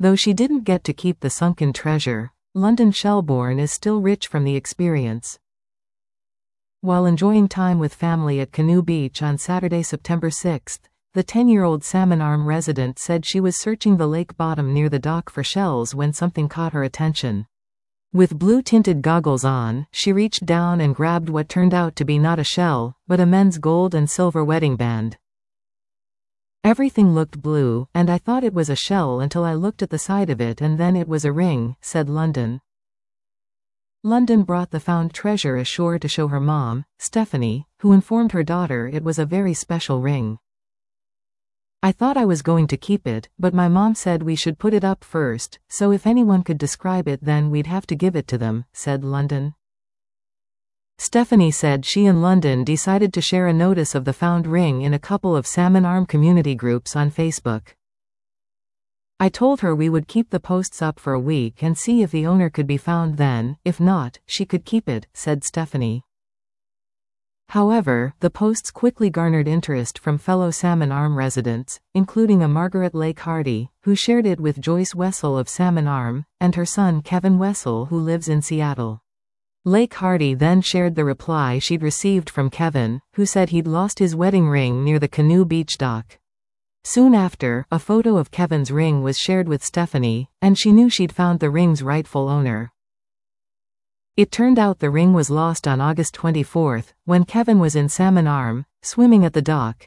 Though she didn't get to keep the sunken treasure, London Shelbourne is still rich from the experience. While enjoying time with family at Canoe Beach on Saturday, September 6, the 10-year-old Salmon Arm resident said she was searching the lake bottom near the dock for shells when something caught her attention. With blue-tinted goggles on, she reached down and grabbed what turned out to be not a shell, but a men's gold and silver wedding band. "Everything looked blue, and I thought it was a shell until I looked at the side of it, and then it was a ring," said London. London brought the found treasure ashore to show her mom, Stephanie, who informed her daughter it was a very special ring. "I thought I was going to keep it, but my mom said we should put it up first, so if anyone could describe it then we'd have to give it to them," said London. Stephanie said she and London decided to share a notice of the found ring in a couple of Salmon Arm community groups on Facebook. "I told her we would keep the posts up for a week and see if the owner could be found then, if not, she could keep it," said Stephanie. However, the posts quickly garnered interest from fellow Salmon Arm residents, including a Margaret Lake Hardy, who shared it with Joyce Wessel of Salmon Arm, and her son Kevin Wessel, who lives in Seattle. Lake Hardy then shared the reply she'd received from Kevin, who said he'd lost his wedding ring near the Canoe Beach dock. Soon after, a photo of Kevin's ring was shared with Stephanie, and she knew she'd found the ring's rightful owner. It turned out the ring was lost on August 24, when Kevin was in Salmon Arm, swimming at the dock.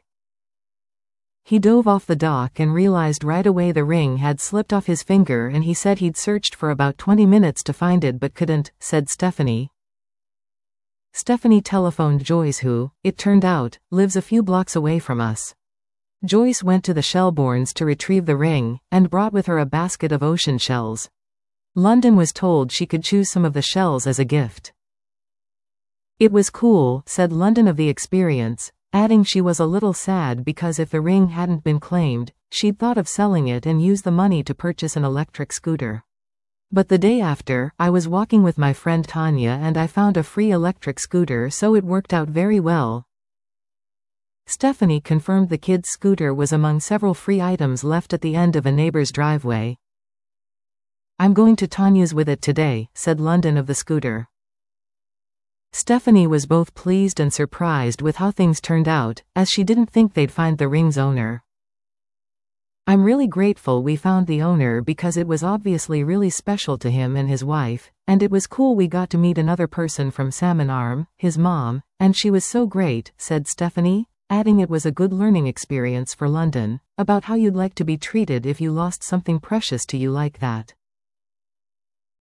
He dove off the dock and realized right away the ring had slipped off his finger, and he said he'd searched for about 20 minutes to find it but couldn't, said Stephanie. Stephanie telephoned Joyce, who, it turned out, lives a few blocks away from us. Joyce went to the Shelbournes to retrieve the ring, and brought with her a basket of ocean shells. London was told she could choose some of the shells as a gift. "It was cool," said London of the experience, adding she was a little sad because if the ring hadn't been claimed, she'd thought of selling it and use the money to purchase an electric scooter. "But the day after, I was walking with my friend Tanya and I found a free electric scooter, so it worked out very well." Stephanie confirmed the kid's scooter was among several free items left at the end of a neighbor's driveway. "I'm going to Tanya's with it today," said London of the scooter. Stephanie was both pleased and surprised with how things turned out, as she didn't think they'd find the ring's owner. "I'm really grateful we found the owner because it was obviously really special to him and his wife, and it was cool we got to meet another person from Salmon Arm, his mom, and she was so great," said Stephanie, adding it was a good learning experience for London, about how you'd like to be treated if you lost something precious to you like that.